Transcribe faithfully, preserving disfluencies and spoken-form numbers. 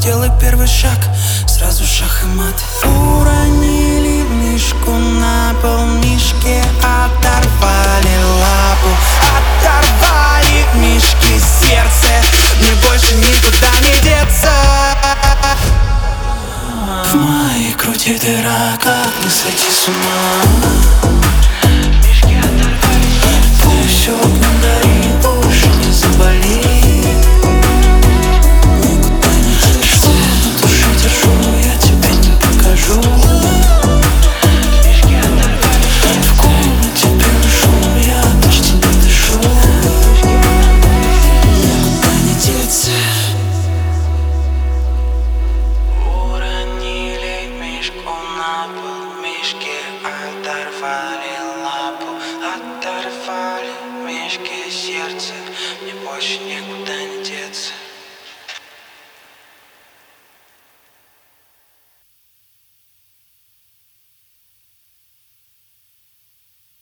сделай первый шаг, сразу шах и мат. Уронили мишку на пол, мишке оторвали лапу. Оторвали мишки сердце, мне больше никуда не деться. В моей груди дыра, как не сойти с ума. Мишки оторвали, пусть все горит, больше не заболит. Что на душе держу, я тебе не покажу. Мишки оторвали, в комнате белый шум, я почти не дышу. Никуда не деться. Оторвали лапу, оторвали мишки сердце, мне больше никуда не деться.